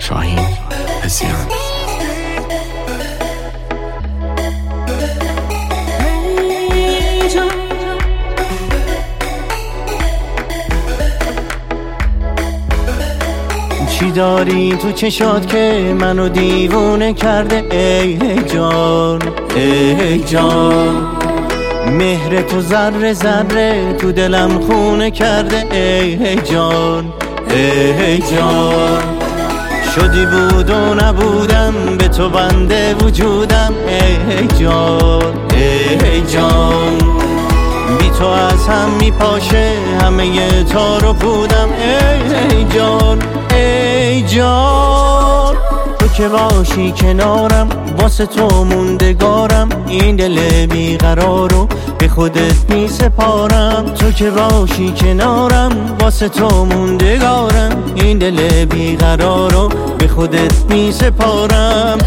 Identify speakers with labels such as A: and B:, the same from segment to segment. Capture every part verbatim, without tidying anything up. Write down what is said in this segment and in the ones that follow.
A: شاهین پسیان.
B: چی داری تو چشات که منو دیوونه کرده ای جان ای جان؟ مهر تو ذره ذره تو دلم خونه کرده ای جان ای جان. شدی بود و نبودم به تو بنده وجودم ای جان ای جان. بی تو از هم میپاشه همه تار و پودم ای جان ای جان. تو که باشی کنارم واسه تو موندگارم، این دل بیقرارو به خودت می سپارم. تو که باشی کنارم واسه تو موندگارم، این دل بیقرارو به خودت می سپارم.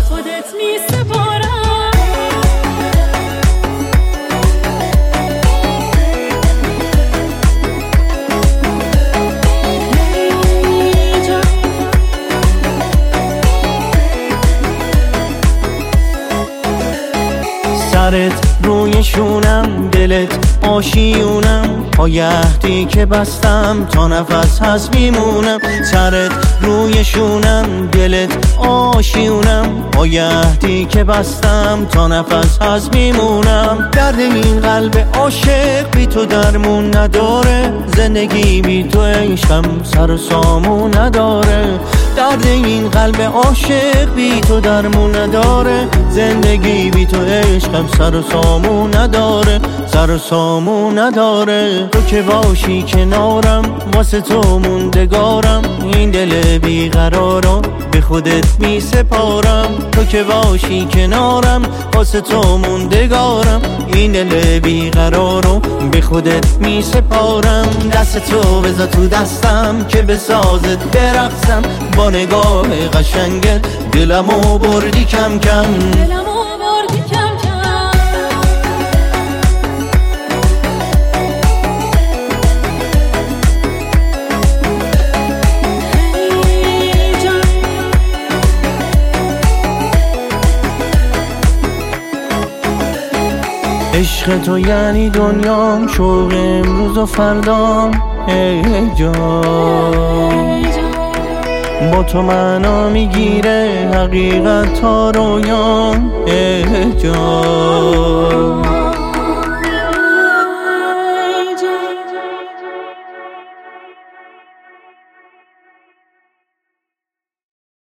B: سرت روی شونم، دلت آشیونم، پای عهدی که بستم تا نفس هست میمونم. سرت روی شونم، دلت آشیونم، پای عهدی که بستم تا نفس هست میمونم. درد این قلب عاشق بی تو درمون نداره، زندگی بی تو عشقم سر و سامون نداره. درد این قلب عاشق بی تو درمون نداره، زندگی بی تو عشقم سر و سامون نداره، سر و سامون نداره. تو که باشی کنارم واسه تو موندگارم، این دل بیقرارم به خودت می سپارم. تو که باشی کنارم واسه تو موندگارم، این دل بیقرارم به خودت می سپارم. دست تو بذار تو دستم که بسازت برقصم، با نگاه قشنگت دلمو بردی کم کم. عشق تو یعنی دنیام، شوق امروز و فردام ای جان. با تو معنا میگیره حقیقت تا رویام ای جان.